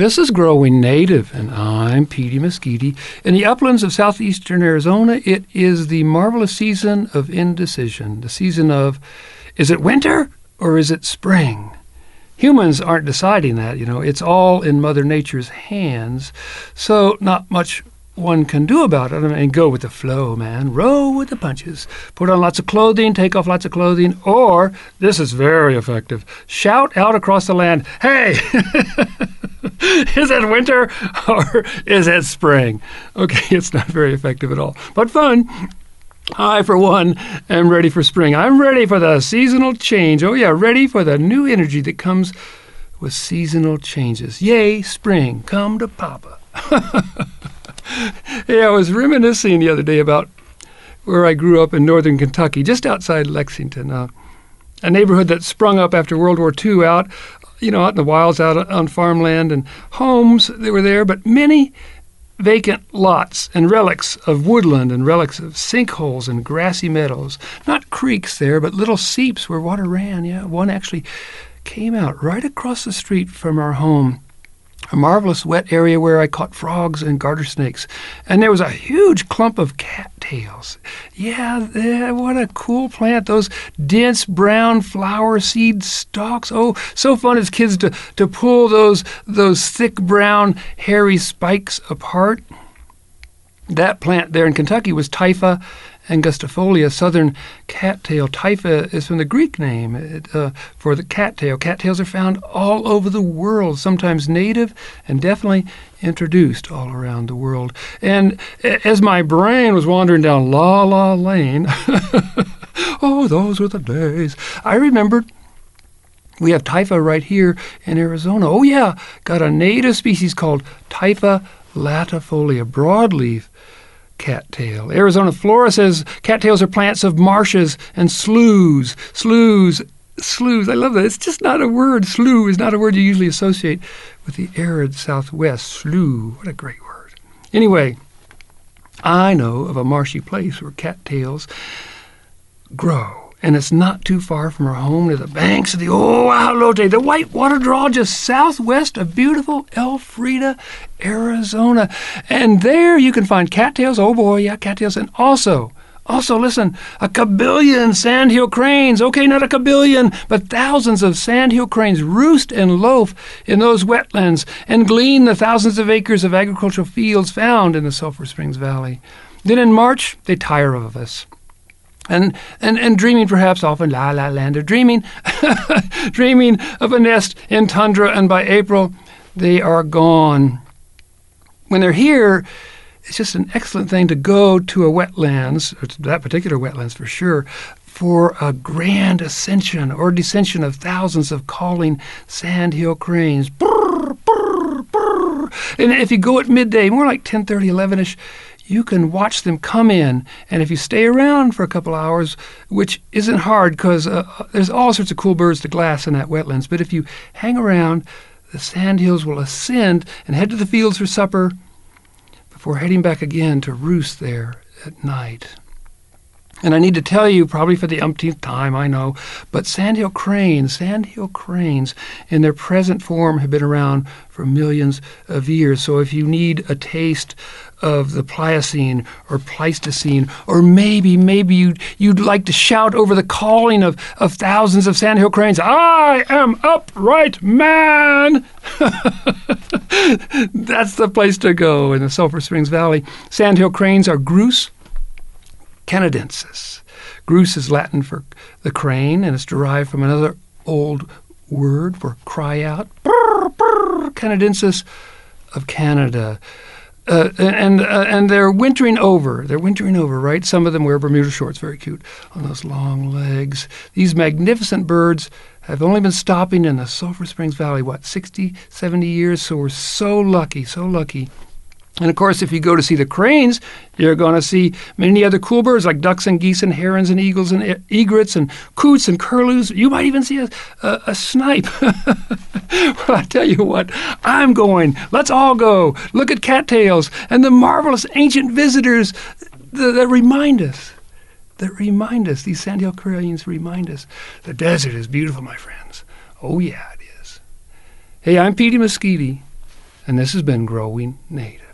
This is Growing Native, and I'm Petey Mesquite. In the uplands of southeastern Arizona, it is the marvelous season of indecision, the season of, is it winter or is it spring? Humans aren't deciding that, It's all in Mother Nature's hands, so not much one can do about it. And go with the flow, man. Roll with the punches. Put on lots of clothing, take off lots of clothing, or, this is very effective, shout out across the land, hey, is it winter or is it spring? Okay, it's not very effective at all, but fun. I, for one, am ready for spring. I'm ready for the seasonal change. Oh, yeah, ready for the new energy that comes with seasonal changes. Yay, spring, come to Papa. Yeah, I was reminiscing the other day about where I grew up in northern Kentucky, just outside Lexington, a neighborhood that sprung up after World War II out in the wilds, out on farmland, and homes that were there, but many vacant lots and relics of woodland and relics of sinkholes and grassy meadows. Not creeks there, but little seeps where water ran. Yeah, one actually came out right across the street from our home. A marvelous wet area where I caught frogs and garter snakes. And there was a huge clump of cattails. Yeah, what a cool plant. Those dense brown flower seed stalks. Oh, so fun as kids to pull those thick brown hairy spikes apart. That plant there in Kentucky was Typha angustifolia, southern cattail. Typha is from the Greek name for the cattail. Cattails are found all over the world, sometimes native and definitely introduced all around the world. And as my brain was wandering down La La Lane, oh, those were the days, I remembered we have Typha right here in Arizona. Oh, yeah, got a native species called Typha latifolia, broadleaf cattail. Arizona Flora says cattails are plants of marshes and sloughs. Sloughs. I love that. It's just not a word. Slough is not a word you usually associate with the arid Southwest. Slough. What a great word. Anyway, I know of a marshy place where cattails grow. And it's not too far from our home, near the banks of the Ohalote, the white water draw just southwest of beautiful Elfrida, Arizona. And there you can find cattails. Oh boy, yeah, cattails. And also, listen, a kabillion sandhill cranes. Okay, not a kabillion, but thousands of sandhill cranes roost and loaf in those wetlands and glean the thousands of acres of agricultural fields found in the Sulphur Springs Valley. Then in March, they tire of us. And dreaming perhaps off in La La Land, or dreaming of a nest in tundra, and by April they are gone. When they're here, it's just an excellent thing to go to a wetlands, or to that particular wetlands for sure, for a grand ascension or descension of thousands of calling sandhill cranes. Brr, brr, brr. And if you go at midday, more like 10:30, 11-ish, you can watch them come in, and if you stay around for a couple hours, which isn't hard because there's all sorts of cool birds to glass in that wetlands, but if you hang around, the sandhills will ascend and head to the fields for supper before heading back again to roost there at night. And I need to tell you, probably for the umpteenth time, I know, but sandhill cranes in their present form have been around for millions of years. So if you need a taste of the Pliocene or Pleistocene, or maybe you'd like to shout over the calling of thousands of sandhill cranes, I am upright man! That's the place to go in the Sulphur Springs Valley. Sandhill cranes are Grus canadensis. Grus is Latin for the crane, and it's derived from another old word for cry out. Brr, brr, canadensis of Canada. And they're wintering over. Right? Some of them wear Bermuda shorts, very cute, on those long legs. These magnificent birds have only been stopping in the Sulphur Springs Valley, 60, 70 years, so we're so lucky. And, of course, if you go to see the cranes, you're going to see many other cool birds like ducks and geese and herons and eagles and egrets and coots and curlews. You might even see a snipe. Well, I tell you what, I'm going. Let's all go. Look at cattails and the marvelous ancient visitors that remind us. These sandhill cranes remind us. The desert is beautiful, my friends. Oh, yeah, it is. Hey, I'm Petey Mesquite. And this has been Growing Native.